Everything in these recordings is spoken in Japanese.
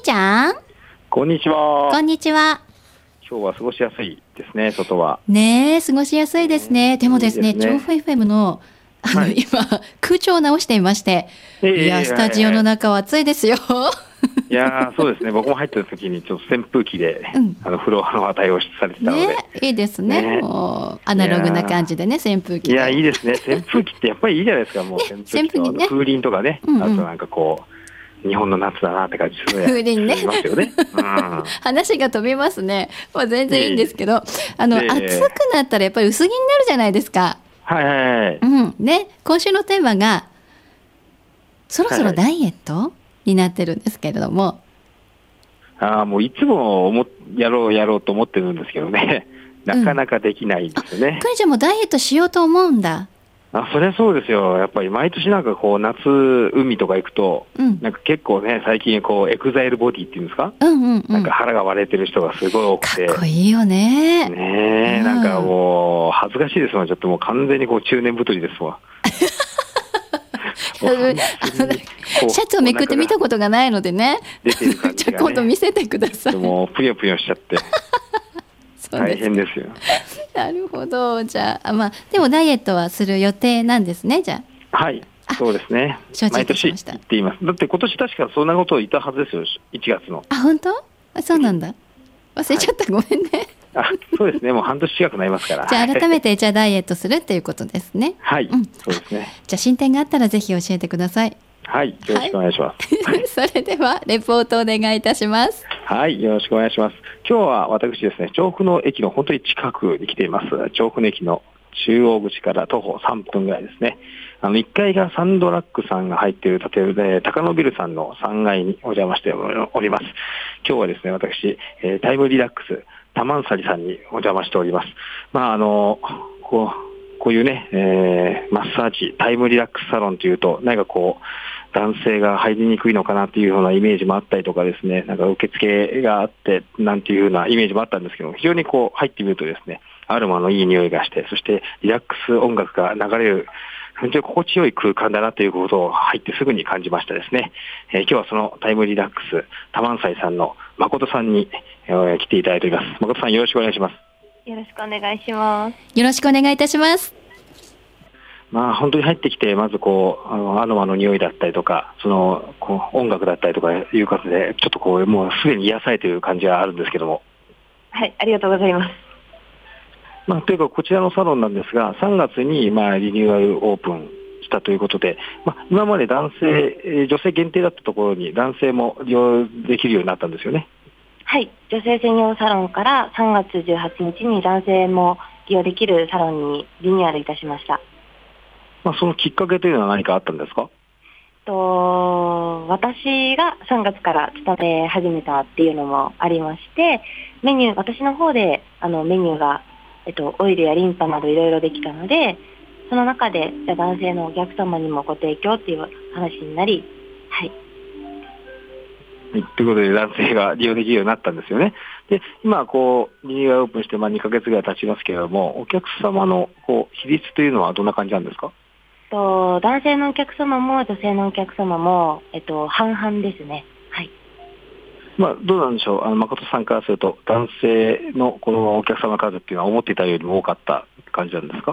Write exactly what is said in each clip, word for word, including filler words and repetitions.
ちゃん。 こんにちは。 こんにちは。 今日は過ごしやすいですね、外は。 ねえ、過ごしやすいですね。でもですね、調布 エフエム の、あの、はい、今、空調を直していまして、えー、いや、スタジオの中は暑いですよ。 いやそうですね、僕も入ってる時にちょっと扇風機で、うん、あのフロアの対応されてたので、 ね、いいですね、ね、もうアナログな感じでね、扇風機で。 いやいいですね、扇風機ってやっぱりいいじゃないですか。もう扇風機と、ね、風鈴とかね、うんうん、あとなんかこう日本の夏だなって感じする風鈴ね、 ますよね、うん、 話が飛びますね。もう全然いいんですけど、あの、暑くなったらやっぱり薄着になるじゃないですか。 はいはいはい、 うんね、今週のテーマがそろそろダイエット、はいはいになってるんですけれども、 あもういつも思やろうやろうと思ってるんですけどね、なかなかできないんですよね。 かりちゃんもダイエットしようと思うんだ。 あそれはそうですよ。やっぱり毎年なんかこう夏海とか行くと、うん、なんか結構ね最近こうエグザイルボディっていうんですか、うんうんうん、なんか腹が割れてる人がすごい多くて、 かっこいいよね。 ねえ、うん、なんかもう恥ずかしいですもん。ちょっともう完全にこう中年太りですわ。 シャツをめくって見たことがないのでね、 出てる感じがね、 今度見せてください。 もうぷよぷよしちゃって大変ですよ。 なるほど。じゃあ、まあ、でもダイエットはする予定なんですね。じゃあはいそうですね、毎年言っています。だって今年確かそんなことを言ったはずですよ、いちがつの。 あ本当？あそうなんだ、忘れちゃった、はい、ごめんね。 あそうですね、もう半年近くなりますから。 じゃあ改めてじゃあダイエットするっていうことですね。 はい、うん、そうですね。 じゃあ進展があったらぜひ教えてください。 はい、よろしくお願いします。 はい、それではレポートお願いいたします。 はい、よろしくお願いします。今日は私ですね、調布の駅の本当に近くに来ています。調布の駅の中央口から徒歩さんぷんぐらいですね。あのいっかいがサンドラッグさんが入っている建物で、高野ビルさんのさんがいにお邪魔しております。今日はですね、私、えー、タイムリラックスタマンサリさんにお邪魔しております。まああのこうこういうね、えー、マッサージタイムリラックスサロンというと、何かこう男性が入りにくいのかなっていうようなイメージもあったりとかですね、なんか受付があってなんていうようなイメージもあったんですけど、非常にこう入ってみるとですね、アロマのいい匂いがして、そしてリラックス音楽が流れる本当に心地よい空間だなということを入ってすぐに感じましたですね。えー、今日はそのタイムリラックスタマンサイさんの誠さんに、えー、来ていただいております。誠さんよろしくお願いします。 よろしくお願いします。 よろしくお願いいたします。 まあ本当に入ってきて、まずこうあのアロマの匂いだったりとか、そのこう音楽だったりとかいうことで、ちょっとこうもうすでに癒されている感じがあるんですけども。 はい、ありがとうございます。 まあ、というかこちらのサロンなんですが、さんがつにまあリニューアルオープンしたということで、まあ、今まで男性、女性限定だったところに男性も利用できるようになったんですよね。 はい、女性専用サロンからさんがつじゅうはちにちに男性も利用できるサロンにリニューアルいたしました。 まあ、そのきっかけというのは何かあったんですか？ と私がさんがつから勤め始めたっていうのもありまして、メニュー私の方であのメニューがえっと、オイルやリンパなどいろいろできたので、その中でじゃあ男性のお客様にもご提供っていう話になり、はい。 はい、ということで男性が利用できるようになったんですよね。で、今こうリニューアルオープンしてまあにかげつぐらい経ちますけれども、お客様のこう比率というのはどんな感じなんですか？ と男性のお客様も女性のお客様も、えっと、半々ですね。はい。 まあ、どうなんでしょう、あの誠さんからすると男性のこのお客様数っていうのは思っていたよりも多かった感じなんですか？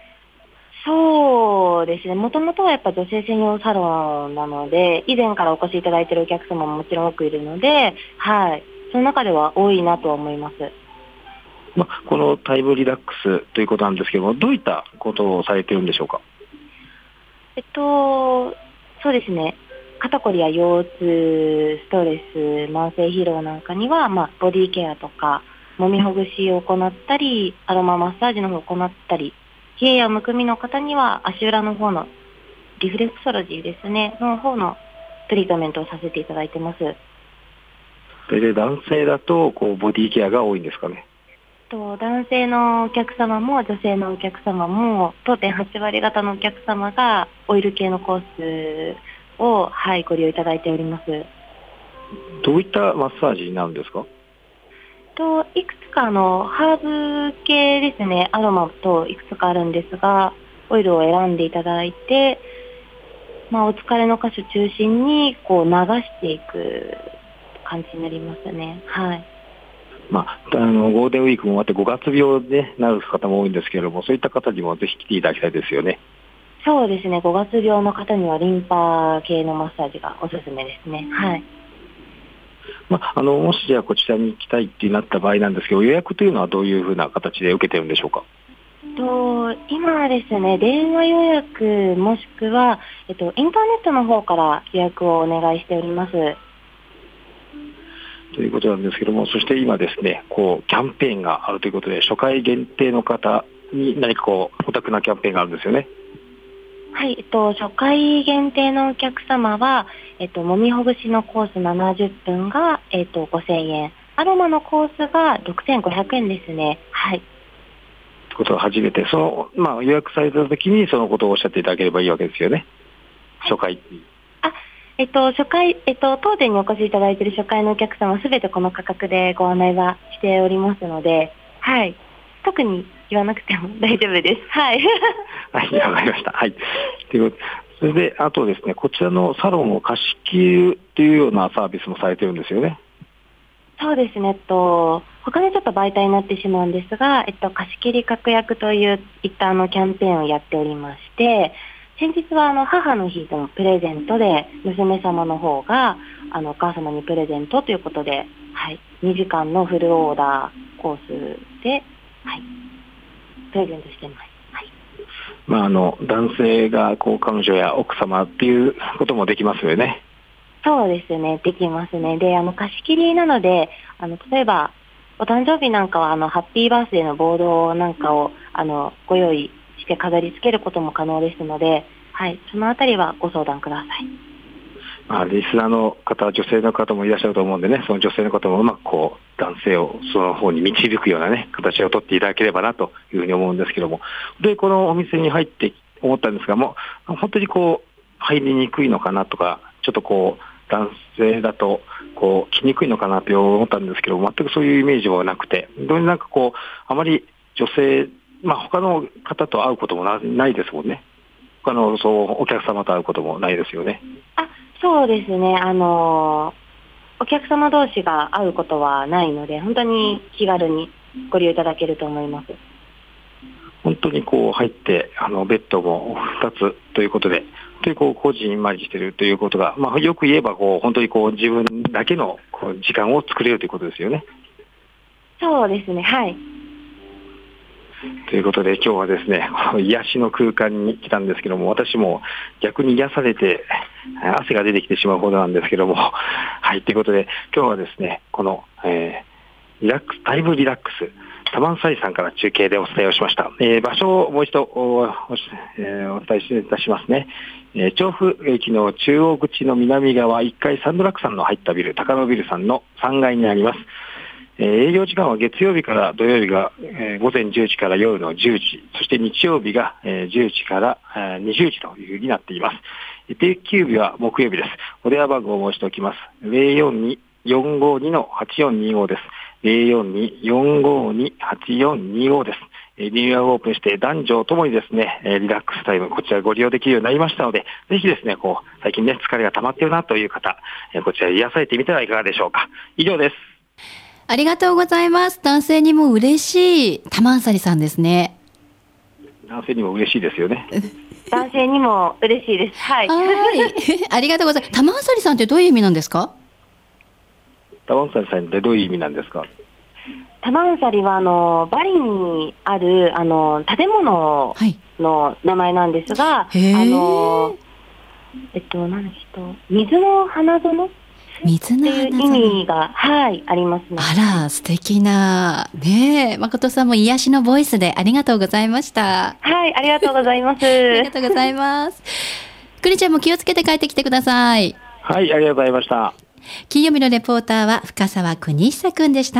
そうですね、もともとはやっぱ女性専用サロンなので、以前からお越しいただいているお客様ももちろん多くいるので、はい、その中では多いなとは思います。 まあ、このタイムリラックスということなんですけども、どういったことをされているんでしょうか？ えっとそうですね、肩こりや腰痛、ストレス、慢性疲労なんかには、まあ、ボディケアとか揉みほぐしを行ったり、アロママッサージの方を行ったり、冷えやむくみの方には足裏の方のリフレクソロジーですねの方のトリートメントをさせていただいてます。 それで男性だとこうボディケアが多いんですかね？ と男性のお客様も女性のお客様も当店はちわり方のお客様がオイル系のコースを、はい、ご利用いただいております。 どういったマッサージになるんですか？ といくつかあのハーブ系ですね、アロマといくつかあるんですが、オイルを選んでいただいて、まあ、お疲れの箇所中心にこう流していく感じになりますね。はい。 まあ、あのゴールデンウィークも終わってごがつ病でなる方も多いんですけれども、そういった方にもぜひ来ていただきたいですよね。 そうですね、ごがつ病の方にはリンパ系のマッサージがおすすめですね。はい。 まあ、あのもしじゃあこちらに行きたいってなった場合なんですけど、予約というのはどういうふうな形で受けてるんでしょうか。 と今はですね、電話予約もしくは、えっと、インターネットの方から予約をお願いしております。 ということなんですけども、そして今ですね、こうキャンペーンがあるということで、初回限定の方に何かこうお得なキャンペーンがあるんですよね。 はい、えっと、初回限定のお客様は、えっと、もみほぐしのコースななじゅっぷんが、えっと、ごせんえん、アロマのコースがろくせんごひゃくえんですね。はい。 ということを初めて、その、まあ、予約されたときにそのことをおっしゃっていただければいいわけですよね。初回っていう。 あ、えっと、初回、えっと、当店にお越しいただいている初回のお客様はすべてこの価格でご案内はしておりますので、はい。特に言わなくても大丈夫です。はい。 はい、わかりました。はい。ということで、それで、あとですね、こちらのサロンを貸し切るというようなサービスもされてるんですよね。 そうですね、えっと、他のちょっと媒体になってしまうんですが、えっと、貸し切り確約といういったあのキャンペーンをやっておりまして、先日はあの母の日のプレゼントで娘様の方があのお母様にプレゼントということで、はい、にじかんのフルオーダーコースで、はい、プレゼントしてます。はい。 まあ、あの男性がこう彼女や奥様っていうこともできますよね。 そうですね、できますね。で、あの貸し切りなので、あの例えばお誕生日なんかはあのハッピーバースデーのボードなんかをあのご用意して飾り付けることも可能ですので、はい、そのあたりはご相談ください。 まあ、リスナーの方、女性の方もいらっしゃると思うんでね、その女性の方もうまくこう男性をその方に導くようなね形を取っていただければなというふうに思うんですけども、でこのお店に入って思ったんですが、もう本当にこう入りにくいのかなとか、ちょっとこう男性だとこう来にくいのかなと思ったんですけど、全くそういうイメージはなくて、どうになんかこうあまり女性、まあ他の方と会うことも な, ないですもんね。他のそうお客様と会うこともないですよね。 あ、そうですね。あのお客様同士が会うことはないので、本当に気軽にご利用いただけると思います。 本当にこう入ってあのベッドもふたつということで、でこう個人まりしているということが、まあ、よく言えばこう本当にこう自分だけのこう時間を作れるということですよね。 そうですね。はい。 ということで今日はですね、癒しの空間に来たんですけども、私も逆に癒されて汗が出てきてしまうほどなんですけども、はい、ということで今日はですね、この、えー、リラックスタイムリラックスタマンサリさんから中継でお伝えをしました。えー、場所をもう一度 お, お,、えー、お伝えいたしますね。えー、調布駅の中央口の南側いっかいサンドラックさんの入ったビル、高野ビルさんのさんがいにあります。えー、営業時間は月曜日から土曜日が、えー、午前じゅうじから夜のじゅうじ、そして日曜日が、えー、じゅうじから、えー、にじゅうじというふうになっています。定休日は木曜日です。お電話番号を申しておきます。ゼロよんに よんごに はちよんにごです。ゼロよんに よんごに はちよんにごです。リニューアルオープンして男女ともにですね、リラックスタイム、こちらご利用できるようになりましたので、ぜひですね、こう、最近ね、疲れが溜まっているなという方、こちら癒されてみてはいかがでしょうか。以上です。 ありがとうございます。男性にも嬉しいタマンサリさんですね。 男性にも嬉しいですよね。 男性にも嬉しいです。はい。 はいありがとうございます。タマンサリさんってどういう意味なんですか？ タマンサリさんってどういう意味なんですか？ タマンサリはあのバリにあるあの建物の名前なんですが、はい、あのえっと何でしょう、水の花園水の花園っていう意味が、はい、ありますね。 あら素敵なねえ、誠さんも癒しのボイスでありがとうございました。 はい、ありがとうございます。 ありがとうございます。くにちゃんも気をつけて帰ってきてください。 はい、ありがとうございました。 金曜日のレポーターは深澤邦久くんでした。